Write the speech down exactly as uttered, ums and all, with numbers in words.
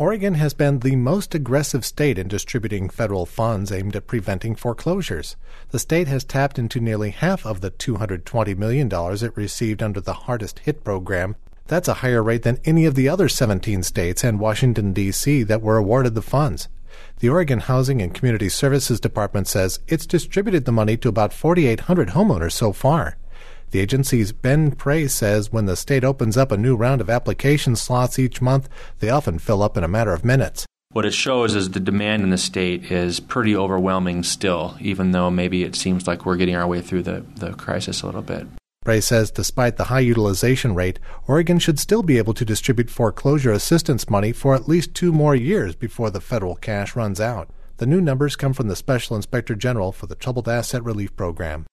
Oregon has been the most aggressive state in distributing federal funds aimed at preventing foreclosures. The state has tapped into nearly half of the two hundred twenty million dollars it received under the Hardest Hit program. That's a higher rate than any of the other seventeen states and Washington, D C that were awarded the funds. The Oregon Housing and Community Services Department says it's distributed the money to about forty-eight hundred homeowners so far. The agency's Ben Prey says when the state opens up a new round of application slots each month, they often fill up in a matter of minutes. What it shows is the demand in the state is pretty overwhelming still, even though maybe it seems like we're getting our way through the, the crisis a little bit. Prey says despite the high utilization rate, Oregon should still be able to distribute foreclosure assistance money for at least two more years before the federal cash runs out. The new numbers come from the Special Inspector General for the Troubled Asset Relief Program.